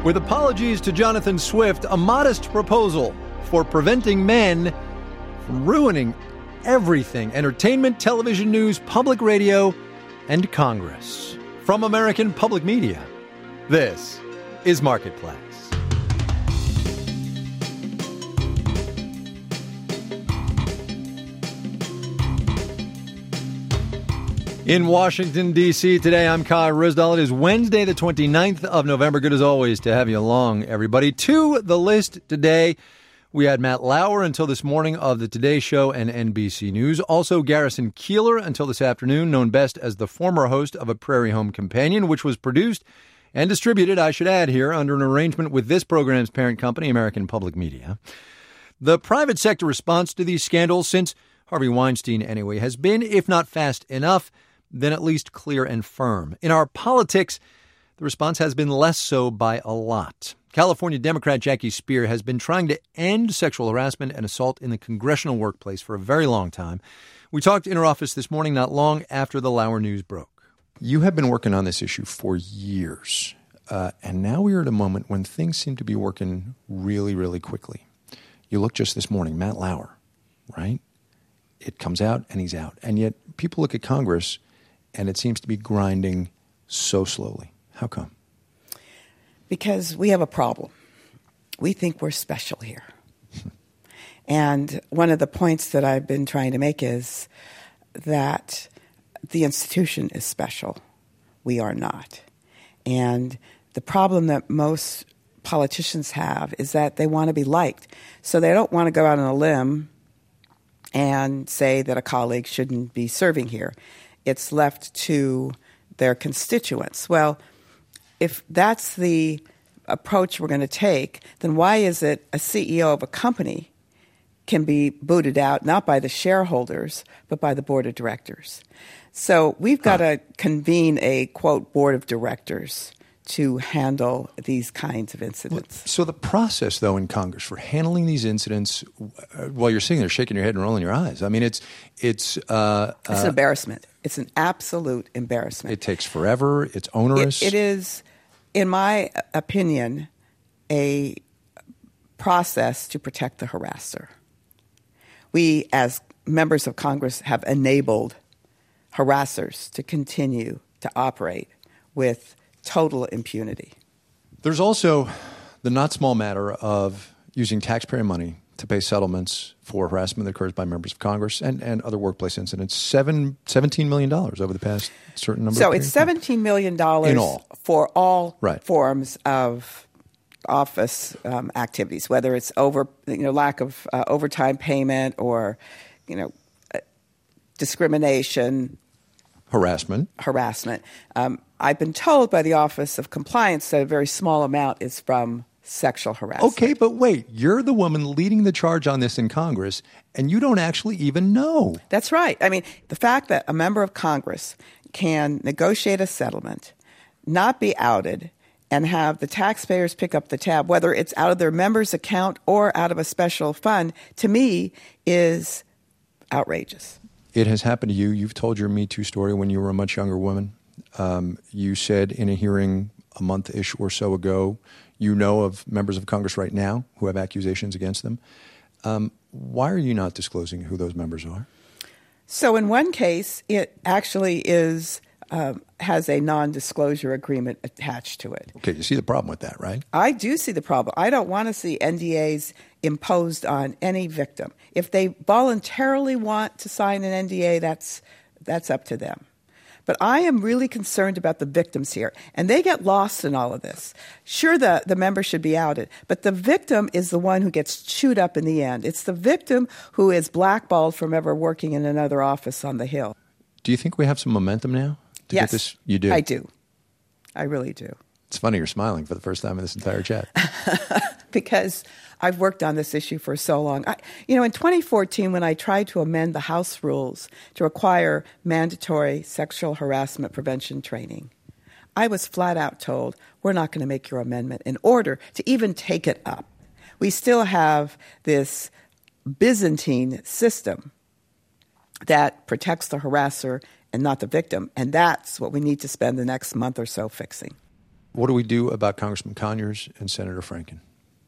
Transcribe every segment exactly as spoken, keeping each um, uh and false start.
With apologies to Jonathan Swift, a modest proposal for preventing men from ruining everything: entertainment, television news, public radio, and Congress. From American Public Media, this is Marketplace. In Washington, D C today, I'm Kai Ryssdal. It is Wednesday, the twenty-ninth of November. Good as always to have you along, everybody. To the list today, we had Matt Lauer until this morning of the Today Show and N B C News. Also, Garrison Keillor until this afternoon, known best as the former host of A Prairie Home Companion, which was produced and distributed, I should add here, under an arrangement with this program's parent company, American Public Media. The private sector response to these scandals, since Harvey Weinstein anyway, has been, if not fast enough, then at least clear and firm. In our politics, the response has been less so by a lot. California Democrat Jackie Speier has been trying to end sexual harassment and assault in the congressional workplace for a very long time. We talked in her office this morning, not long after the Lauer news broke. You have been working on this issue for years, uh, and now we are at a moment when things seem to be working really, really quickly. You look just this morning, Matt Lauer, right? It comes out and he's out. And yet people look at Congress and it seems to be grinding so slowly. How come? Because we have a problem. We think we're special here. And one of the points that I've been trying to make is that the institution is special. We are not. And the problem that most politicians have is that they want to be liked. So they don't want to go out on a limb and say that a colleague shouldn't be serving here. It's left to their constituents. Well, if that's the approach we're going to take, then why is it a C E O of a company can be booted out, not by the shareholders, but by the board of directors? So we've got huh. to convene a, quote, board of directors to handle these kinds of incidents. So the process, though, in Congress for handling these incidents, uh, while you're sitting there shaking your head and rolling your eyes, I mean, it's it's uh, it's an embarrassment. It's an absolute embarrassment. It takes forever. It's onerous. It, it is, in my opinion, a process to protect the harasser. We, as members of Congress, have enabled harassers to continue to operate with total impunity. There's also the not small matter of using taxpayer money to pay settlements for harassment that occurs by members of Congress and, and other workplace incidents. Seven, seventeen million dollars over the past certain number so of years. So it's seventeen million dollars in all. For all right. forms of office um, activities, whether it's over, you know, lack of uh, overtime payment or, you know, uh, discrimination. Harassment. Harassment. Um, I've been told by the Office of Compliance that a very small amount is from sexual harassment. Okay, but wait, you're the woman leading the charge on this in Congress, and you don't actually even know. That's right. I mean, the fact that a member of Congress can negotiate a settlement, not be outed, and have the taxpayers pick up the tab, whether it's out of their member's account or out of a special fund, to me is outrageous. It has happened to you. You've told your Me Too story when you were a much younger woman. Um, you said in a hearing a month-ish or so ago, you know of members of Congress right now who have accusations against them. Um, why are you not disclosing who those members are? So in one case, it actually is um, has a non-disclosure agreement attached to it. Okay, you see the problem with that, right? I do see the problem. I don't want to see N D As imposed on any victim. If they voluntarily want to sign an N D A, that's that's up to them. But I am really concerned about the victims here, and they get lost in all of this. Sure, the, the member should be outed, but the victim is the one who gets chewed up in the end. It's the victim who is blackballed from ever working in another office on the Hill. Do you think we have some momentum now to yes, get this? You do? I do. I really do. It's funny you're smiling for the first time in this entire chat. Because I've worked on this issue for so long. I, you know, in twenty fourteen, when I tried to amend the House rules to require mandatory sexual harassment prevention training, I was flat out told, we're not going to make your amendment in order to even take it up. We still have this Byzantine system that protects the harasser and not the victim, and that's what we need to spend the next month or so fixing. What do we do about Congressman Conyers and Senator Franken?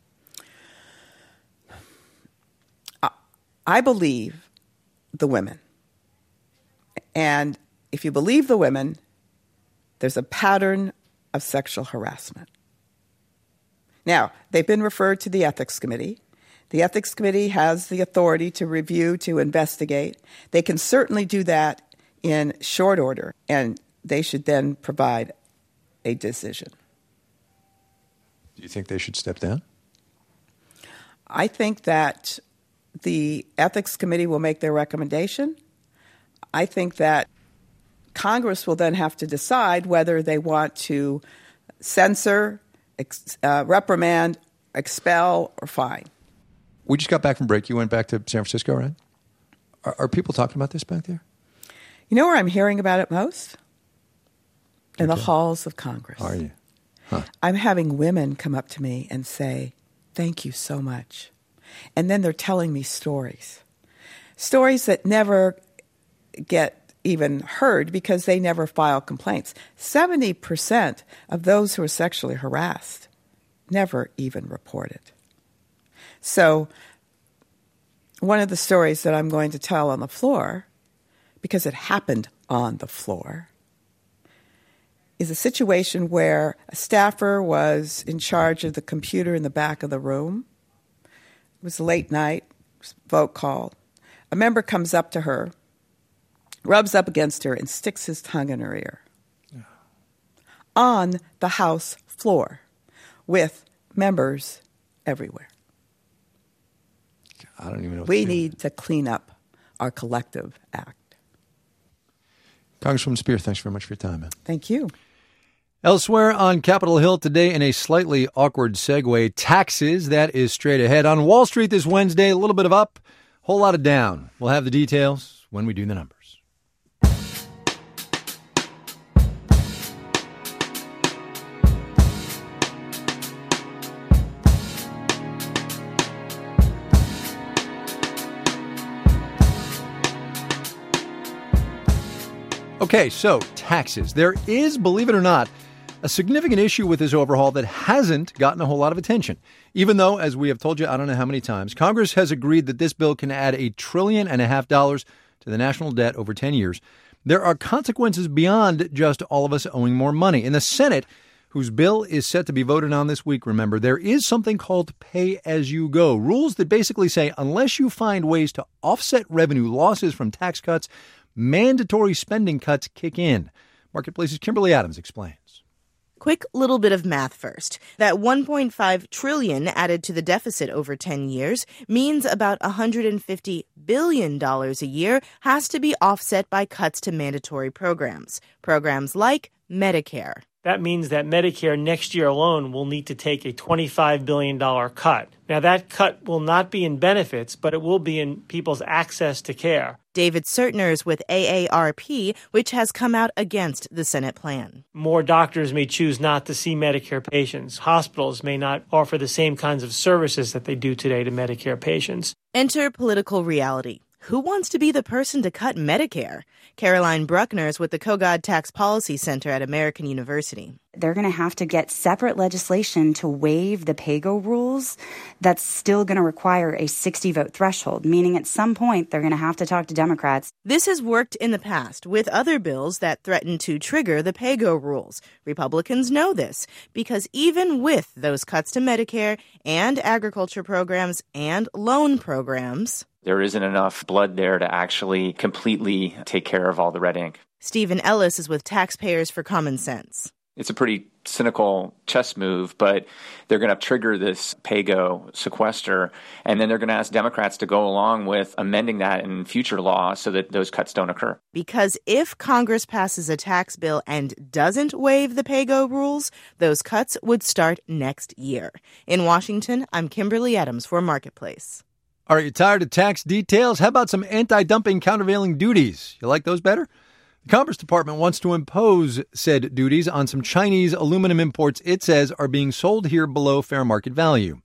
I believe the women. And if you believe the women, there's a pattern of sexual harassment. Now, they've been referred to the Ethics Committee. The Ethics Committee has the authority to review, to investigate. They can certainly do that in short order, and they should then provide a decision. Do you think they should step down? I think that the Ethics Committee will make their recommendation. I think that Congress will then have to decide whether they want to censor, ex- uh, reprimand, expel, or fine. We just got back from break. You went back to San Francisco, right? Are, are people talking about this back there? You know where I'm hearing about it most? In Okay. the halls of Congress. Are you? Huh. I'm having women come up to me and say, thank you so much. And then they're telling me stories. Stories that never get even heard because they never file complaints. seventy percent of those who are sexually harassed never even report it. So one of the stories that I'm going to tell on the floor, because it happened on the floor, is a situation where a staffer was in charge of the computer in the back of the room. It was late night, vote call. A member comes up to her, rubs up against her, and sticks his tongue in her ear. Yeah. On the House floor with members everywhere. I don't even know what We to do. need to clean up our collective act. Congresswoman Speier, thanks very much for your time, man. Thank you. Elsewhere on Capitol Hill today, in a slightly awkward segue, taxes. That is straight ahead. On Wall Street this Wednesday, a little bit of up, whole lot of down. We'll have the details when we do the numbers. Okay, so taxes. There is, believe it or not, a significant issue with this overhaul that hasn't gotten a whole lot of attention. Even though, as we have told you, I don't know how many times, Congress has agreed that this bill can add a trillion and a half dollars to the national debt over ten years. There are consequences beyond just all of us owing more money. In the Senate, whose bill is set to be voted on this week, remember, there is something called pay-as-you-go, rules that basically say unless you find ways to offset revenue losses from tax cuts, mandatory spending cuts kick in. Marketplace's Kimberly Adams explains. Quick little bit of math first. That one point five trillion dollars added to the deficit over ten years means about one hundred fifty billion dollars a year has to be offset by cuts to mandatory programs. Programs like Medicare. That means that Medicare next year alone will need to take a twenty-five billion dollars cut. Now, that cut will not be in benefits, but it will be in people's access to care. David Sertners with A A R P, which has come out against the Senate plan. More doctors may choose not to see Medicare patients. Hospitals may not offer the same kinds of services that they do today to Medicare patients. Enter political reality. Who wants to be the person to cut Medicare? Caroline Bruckner's with the Kogod Tax Policy Center at American University. They're going to have to get separate legislation to waive the PAYGO rules. That's still going to require a sixty-vote threshold, meaning at some point they're going to have to talk to Democrats. This has worked in the past with other bills that threaten to trigger the PAYGO rules. Republicans know this because even with those cuts to Medicare and agriculture programs and loan programs, there isn't enough blood there to actually completely take care of all the red ink. Stephen Ellis is with Taxpayers for Common Sense. It's a pretty cynical chess move, but they're going to trigger this PAYGO sequester, and then they're going to ask Democrats to go along with amending that in future law so that those cuts don't occur. Because if Congress passes a tax bill and doesn't waive the PAYGO rules, those cuts would start next year. In Washington, I'm Kimberly Adams for Marketplace. Are you tired of tax details? How about some anti-dumping countervailing duties? You like those better? The Commerce Department wants to impose said duties on some Chinese aluminum imports it says are being sold here below fair market value.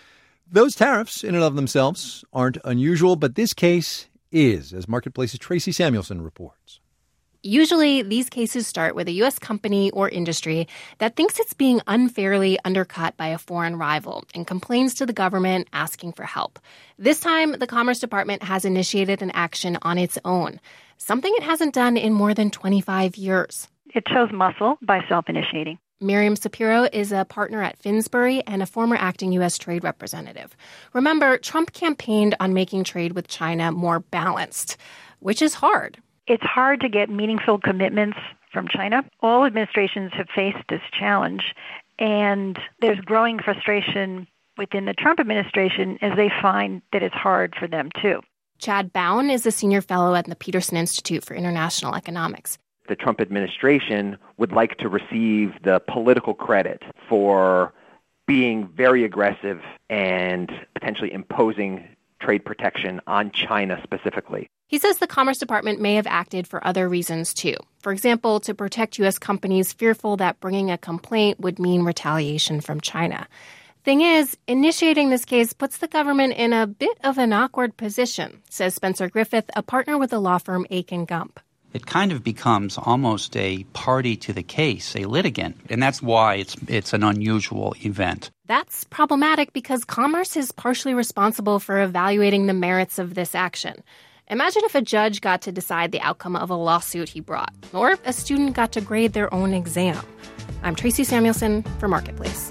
Those tariffs in and of themselves aren't unusual, but this case is, as Marketplace's Tracy Samuelson reports. Usually, these cases start with a U S company or industry that thinks it's being unfairly undercut by a foreign rival and complains to the government asking for help. This time, the Commerce Department has initiated an action on its own, something it hasn't done in more than twenty-five years. It shows muscle by self-initiating. Miriam Sapiro is a partner at Finsbury and a former acting U S trade representative. Remember, Trump campaigned on making trade with China more balanced, which is hard. It's hard to get meaningful commitments from China. All administrations have faced this challenge, and there's growing frustration within the Trump administration as they find that it's hard for them too. Chad Bown is a senior fellow at the Peterson Institute for International Economics. The Trump administration would like to receive the political credit for being very aggressive and potentially imposing trade protection on China specifically. He says the Commerce Department may have acted for other reasons, too. For example, to protect U S companies fearful that bringing a complaint would mean retaliation from China. Thing is, initiating this case puts the government in a bit of an awkward position, says Spencer Griffith, a partner with the law firm Aiken Gump. It kind of becomes almost a party to the case, a litigant, and that's why it's it's an unusual event. That's problematic because Commerce is partially responsible for evaluating the merits of this action. Imagine if a judge got to decide the outcome of a lawsuit he brought, or if a student got to grade their own exam. I'm Tracy Samuelson for Marketplace.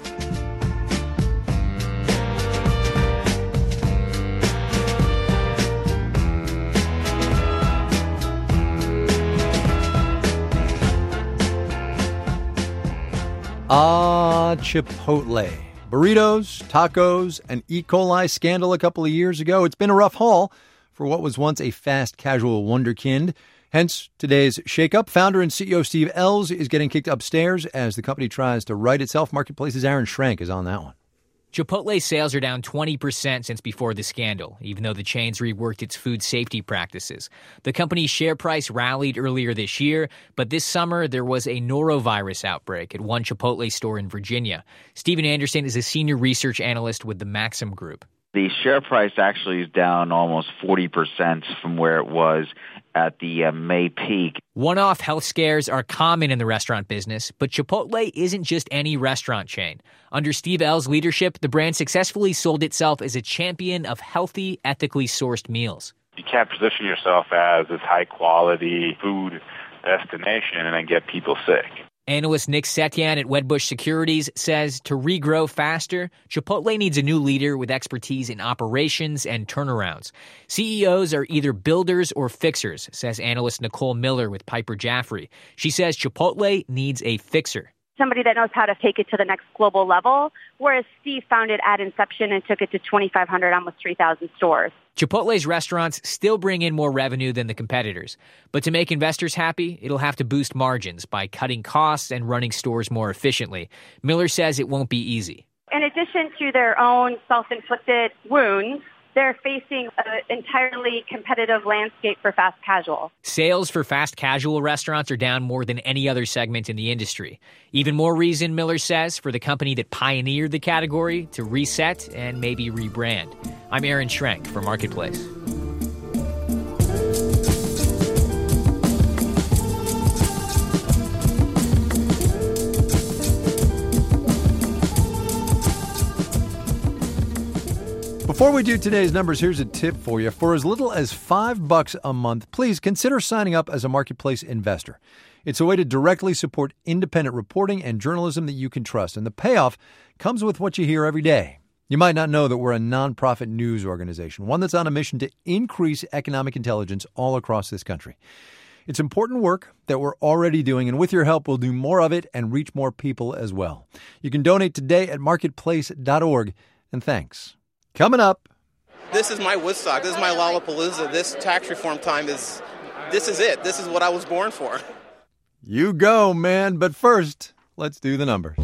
Ah, Chipotle. Burritos, tacos, an E. coli scandal a couple of years ago. It's been a rough haul for what was once a fast casual wonderkind. Hence, today's shakeup. Founder and C E O Steve Ells is getting kicked upstairs as the company tries to right itself. Marketplace's Aaron Schrank is on that one. Chipotle sales are down twenty percent since before the scandal, even though the chain's reworked its food safety practices. The company's share price rallied earlier this year, but this summer there was a norovirus outbreak at one Chipotle store in Virginia. Stephen Anderson is a senior research analyst with the Maxim Group. The share price actually is down almost forty percent from where it was at the uh, May peak. One-off health scares are common in the restaurant business, but Chipotle isn't just any restaurant chain. Under Steve Ells' leadership, the brand successfully sold itself as a champion of healthy, ethically sourced meals. You can't position yourself as this high-quality food destination and then get people sick. Analyst Nick Setyan at Wedbush Securities says to regrow faster, Chipotle needs a new leader with expertise in operations and turnarounds. C E Os are either builders or fixers, says analyst Nicole Miller with Piper Jaffray. She says Chipotle needs a fixer. Somebody that knows how to take it to the next global level, whereas Steve found it at inception and took it to twenty-five hundred, almost three thousand stores. Chipotle's restaurants still bring in more revenue than the competitors. But to make investors happy, it'll have to boost margins by cutting costs and running stores more efficiently. Miller says it won't be easy. In addition to their own self-inflicted wounds, they're facing an entirely competitive landscape for fast casual. Sales for fast casual restaurants are down more than any other segment in the industry. Even more reason, Miller says, for the company that pioneered the category to reset and maybe rebrand. I'm Aaron Schrank for Marketplace. Before we do today's numbers, here's a tip for you. For as little as five bucks a month, please consider signing up as a Marketplace investor. It's a way to directly support independent reporting and journalism that you can trust. And the payoff comes with what you hear every day. You might not know that we're a nonprofit news organization, one that's on a mission to increase economic intelligence all across this country. It's important work that we're already doing, and with your help, we'll do more of it and reach more people as well. You can donate today at marketplace dot org, and thanks. Coming up. This is my Woodstock. This is my Lollapalooza. This tax reform time is, this is it. This is what I was born for. You go, man. But first, let's do the numbers.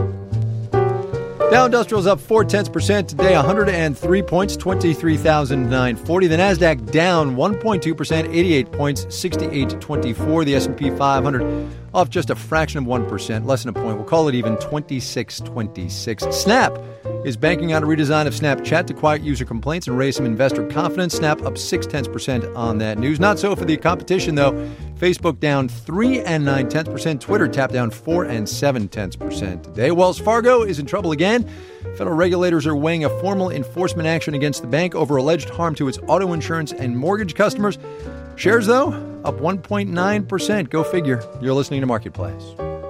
Dow Industrial's up four tenths percent today, one hundred three points, twenty-three thousand nine hundred forty. The Nasdaq down one point two percent, eighty-eight points, sixty-eight twenty-four. The S and P five hundred off just a fraction of one percent, less than a point. We'll call it even twenty-six twenty-six. Snap is banking on a redesign of Snapchat to quiet user complaints and raise some investor confidence. Snap up six tenths percent on that news. Not so for the competition, though. Facebook down three and nine tenths percent. Twitter tapped down four and seven tenths percent today. Wells Fargo is in trouble again. Federal regulators are weighing a formal enforcement action against the bank over alleged harm to its auto insurance and mortgage customers. Shares, though, up one point nine percent. Go figure. You're listening to Marketplace.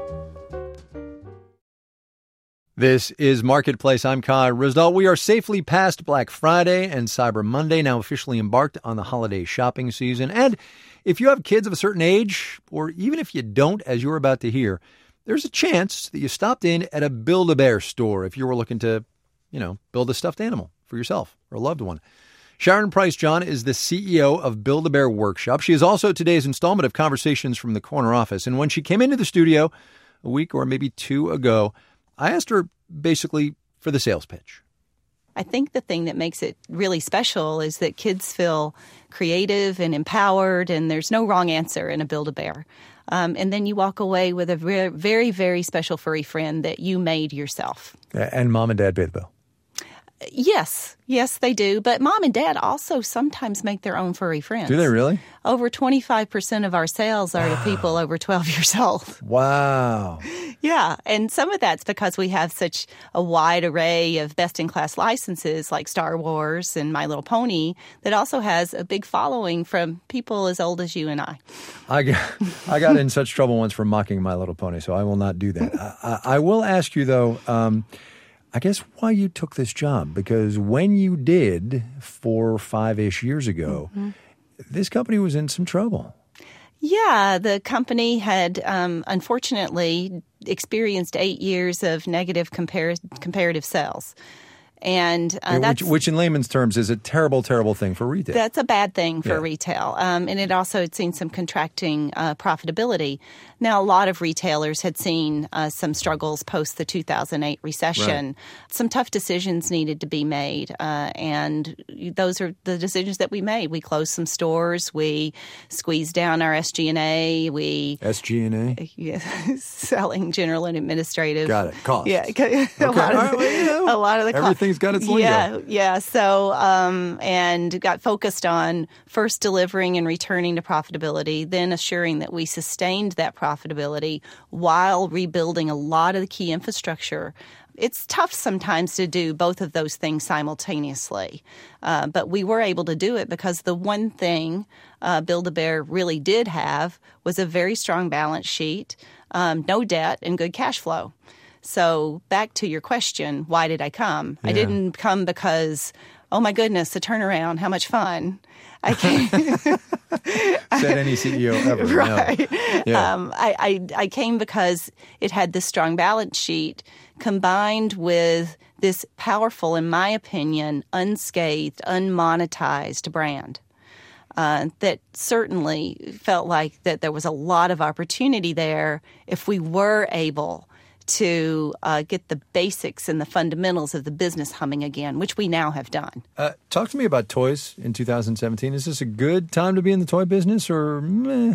This is Marketplace. I'm Kai Ryssdal. We are safely past Black Friday and Cyber Monday, now officially embarked on the holiday shopping season. And if you have kids of a certain age, or even if you don't, as you're about to hear, there's a chance that you stopped in at a Build-A-Bear store if you were looking to, you know, build a stuffed animal for yourself or a loved one. Sharon Price John is the C E O of Build-A-Bear Workshop. She is also today's installment of Conversations from the Corner Office. And when she came into the studio a week or maybe two ago, I asked her basically for the sales pitch. I think the thing that makes it really special is that kids feel creative and empowered, and there's no wrong answer in a Build-A-Bear. Um, and then you walk away with a very, very, very special furry friend that you made yourself. And mom and dad pay the bill. Yes. Yes, they do. But mom and dad also sometimes make their own furry friends. Do they really? Over twenty-five percent of our sales are to people over twelve years old. Wow. Yeah. And some of that's because we have such a wide array of best-in-class licenses like Star Wars and My Little Pony that also has a big following from people as old as you and I. I got, I got in such trouble once for mocking My Little Pony, so I will not do that. I, I, I will ask you, though, um, I guess why you took this job, because when you did four or five-ish years ago, mm-hmm. this company was in some trouble. Yeah, the company had um, unfortunately experienced eight years of negative compar- comparative sales. And uh, that's, which, which in layman's terms is a terrible, terrible thing for retail. That's a bad thing for yeah. retail. Um, and it also had seen some contracting uh, profitability. Now, a lot of retailers had seen uh, some struggles post the two thousand eight recession. Right. Some tough decisions needed to be made. Uh, and those are the decisions that we made. We closed some stores. We squeezed down our S G and A. We S G and A? Yeah, selling general and administrative. Got it. Costs. Yeah. Okay. a, lot of, right, well, you know, a lot of the costs. Everything's got its lingo. Yeah, yeah. So, um, and got focused on first delivering and returning to profitability, then assuring that we sustained that profitability while rebuilding a lot of the key infrastructure. It's tough sometimes to do both of those things simultaneously, uh, but we were able to do it because the one thing uh, Build-A-Bear really did have was a very strong balance sheet, um, no debt, and good cash flow. So back to your question, why did I come? Yeah. I didn't come because, oh my goodness, the turnaround, how much fun. I came. Said any C E O ever. Right. No. Yeah. Um, I, I, I came because it had this strong balance sheet combined with this powerful, in my opinion, unscathed, unmonetized brand. Uh, that certainly felt like that there was a lot of opportunity there if we were able to uh, get the basics and the fundamentals of the business humming again, which we now have done. Uh, talk to me about toys in two thousand seventeen. Is this a good time to be in the toy business or meh?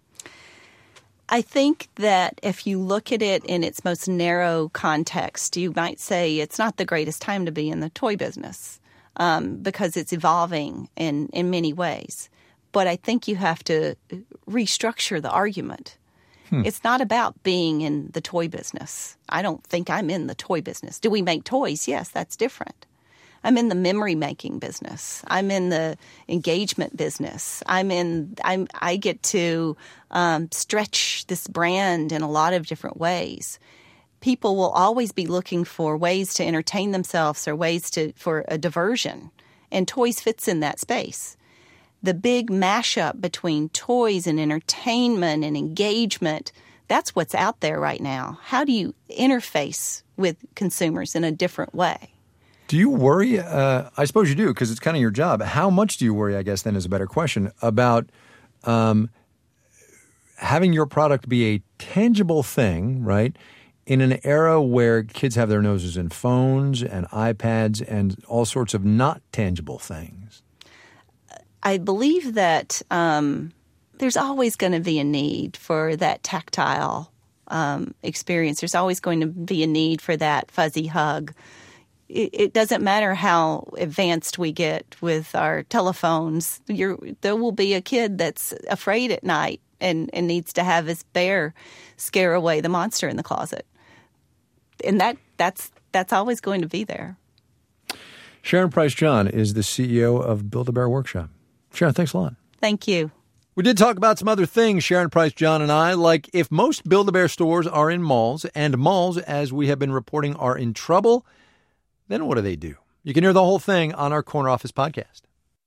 I think that if you look at it in its most narrow context, you might say it's not the greatest time to be in the toy business um, because it's evolving in, in many ways. But I think you have to restructure the argument. Hmm. It's not about being in the toy business. I don't think I'm in the toy business. Do we make toys? Yes, that's different. I'm in the memory making business. I'm in the engagement business. I'm in. I'm. I get to um, stretch this brand in a lot of different ways. People will always be looking for ways to entertain themselves or ways to for a diversion, and toys fits in that space. The big mashup between toys and entertainment and engagement, that's what's out there right now. How do you interface with consumers in a different way? Do you worry? Uh, I suppose you do, because it's kind of your job. How much do you worry, I guess, then is a better question, about um, having your product be a tangible thing, right, in an era where kids have their noses in phones and iPads and all sorts of not tangible things? I believe that um, there's always going to be a need for that tactile um, experience. There's always going to be a need for that fuzzy hug. It, it doesn't matter how advanced we get with our telephones. You're, there will be a kid that's afraid at night and, and needs to have his bear scare away the monster in the closet. And that that's that's always going to be there. Sharon Price John is the C E O of Build-A-Bear Workshop. Sharon, thanks a lot. Thank you. We did talk about some other things, Sharon Price John and I, like if most Build-A-Bear stores are in malls, and malls, as we have been reporting, are in trouble, then what do they do? You can hear the whole thing on our Corner Office podcast.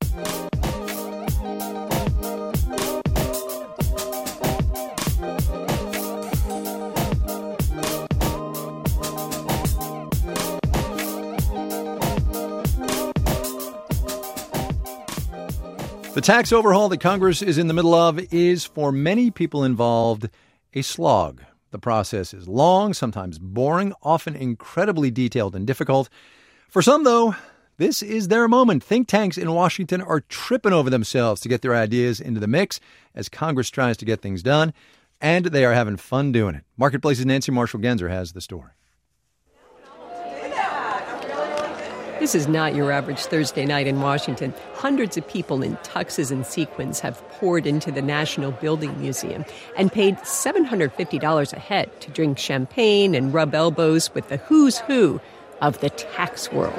The tax overhaul that Congress is in the middle of is, for many people involved, a slog. The process is long, sometimes boring, often incredibly detailed and difficult. For some, though, this is their moment. Think tanks in Washington are tripping over themselves to get their ideas into the mix as Congress tries to get things done, and they are having fun doing it. Marketplace's Nancy Marshall-Genzer has the story. This is not your average Thursday night in Washington. Hundreds of people in tuxes and sequins have poured into the National Building Museum and paid seven hundred fifty dollars a head to drink champagne and rub elbows with the who's who of the tax world.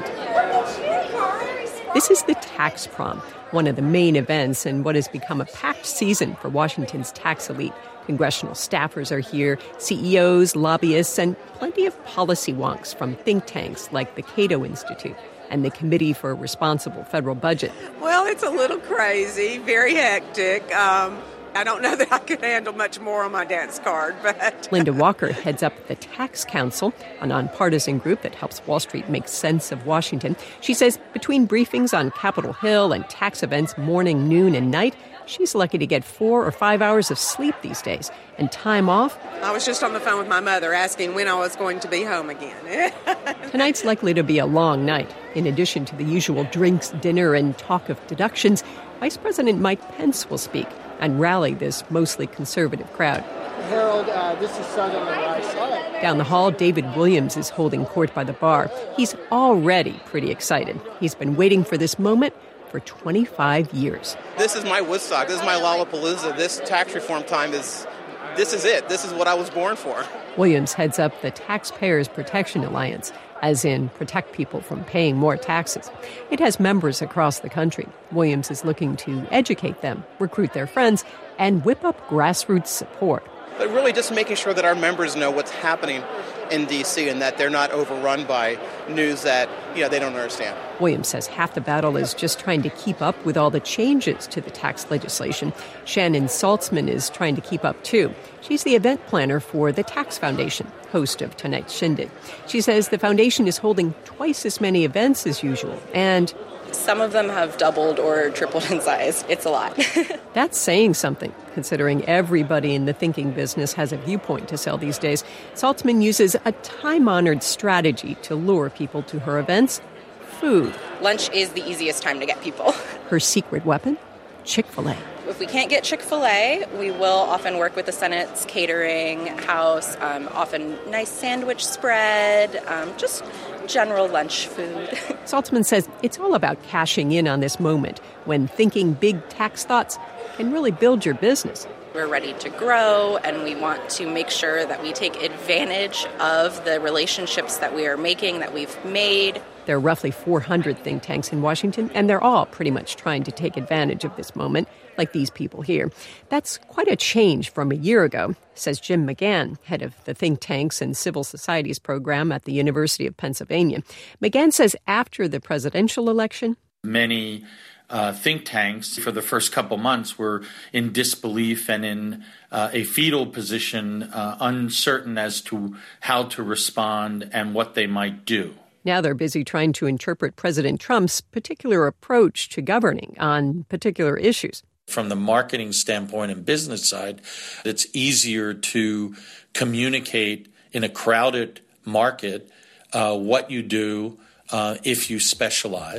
This is the Tax Prom, one of the main events in what has become a packed season for Washington's tax elite. Congressional staffers are here, C E Os, lobbyists, and plenty of policy wonks from think tanks like the Cato Institute and the Committee for a Responsible Federal Budget. Well, it's a little crazy, very hectic. Um, I don't know that I could handle much more on my dance card, but... Linda Walker heads up the Tax Council, a nonpartisan group that helps Wall Street make sense of Washington. She says between briefings on Capitol Hill and tax events morning, noon, and night, she's lucky to get four or five hours of sleep these days. And time off? I was just on the phone with my mother asking when I was going to be home again. Tonight's likely to be a long night. In addition to the usual drinks, dinner, and talk of deductions, Vice President Mike Pence will speak and rally this mostly conservative crowd. Harold, uh, this is Southern on the right side. Down the hall, David Williams is holding court by the bar. He's already pretty excited. He's been waiting for this moment for twenty-five years. This is my Woodstock. This is my Lollapalooza. This tax reform time is, this is it. This is what I was born for. Williams heads up the Taxpayers Protection Alliance, as in protect people from paying more taxes. It has members across the country. Williams is looking to educate them, recruit their friends, and whip up grassroots support. But really just making sure that our members know what's happening in D C and that they're not overrun by news that, you know, they don't understand. Williams says half the battle is just trying to keep up with all the changes to the tax legislation. Shannon Saltzman is trying to keep up, too. She's the event planner for the Tax Foundation, host of tonight's Shindig. She says the foundation is holding twice as many events as usual, and some of them have doubled or tripled in size. It's a lot. That's saying something, considering everybody in the thinking business has a viewpoint to sell these days. Saltzman uses a time-honored strategy to lure people to her events: food. Lunch is the easiest time to get people. Her secret weapon? Chick-fil-A. If we can't get Chick-fil-A, we will often work with the Senate's catering house, um, often nice sandwich spread, um, just general lunch food. Saltzman says it's all about cashing in on this moment when thinking big tax thoughts can really build your business. We're ready to grow, and we want to make sure that we take advantage of the relationships that we are making, that we've made. There are roughly four hundred think tanks in Washington, and they're all pretty much trying to take advantage of this moment, like these people here. That's quite a change from a year ago, says Jim McGann, head of the Think Tanks and Civil Societies program at the University of Pennsylvania. McGann says after the presidential election, many uh, think tanks for the first couple months were in disbelief and in uh, a fetal position, uh, uncertain as to how to respond and what they might do. Now they're busy trying to interpret President Trump's particular approach to governing on particular issues. From the marketing standpoint and business side, it's easier to communicate in a crowded market uh, what you do uh, if you specialize.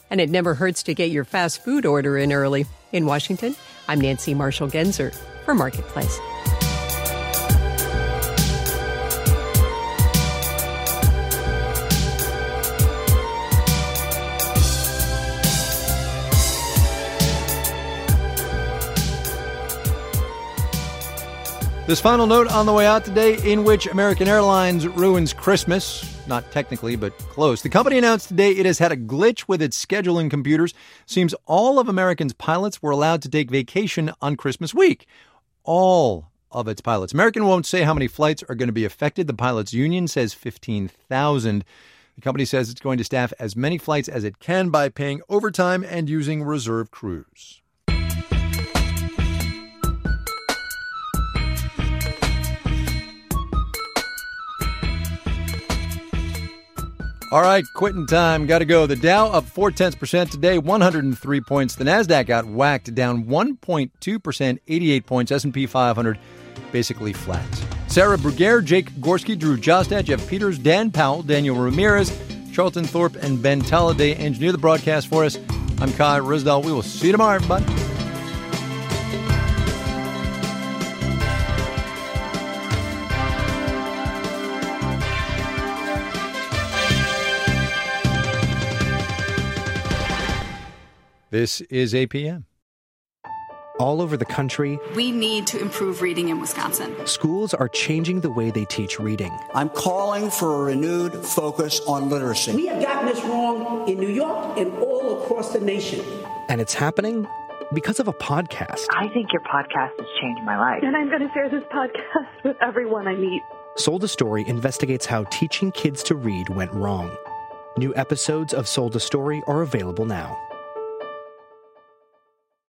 And it never hurts to get your fast food order in early. In Washington, I'm Nancy Marshall-Genzer for Marketplace. This final note on the way out today, in which American Airlines ruins Christmas. Not technically, but close. The company announced today it has had a glitch with its scheduling computers. Seems all of American's pilots were allowed to take vacation on Christmas week. All of its pilots. American won't say how many flights are going to be affected. The pilots union says fifteen thousand. The company says it's going to staff as many flights as it can by paying overtime and using reserve crews. All right, quitting time. Got to go. The Dow up four-tenths percent today, one hundred three points. The NASDAQ got whacked down one point two percent, eighty-eight points. S and P five hundred basically flat. Sarah Bruguiere, Jake Gorski, Drew Jostad, Jeff Peters, Dan Powell, Daniel Ramirez, Charlton Thorpe, and Ben Talladay engineer the broadcast for us. I'm Kai Ryssdal. We will see you tomorrow, everybody. This is A P M. All over the country, we need to improve reading in Wisconsin. Schools are changing the way they teach reading. I'm calling for a renewed focus on literacy. We have gotten this wrong in New York and all across the nation. And it's happening because of a podcast. I think your podcast has changed my life. And I'm going to share this podcast with everyone I meet. Sold a Story investigates how teaching kids to read went wrong. New episodes of Sold a Story are available now.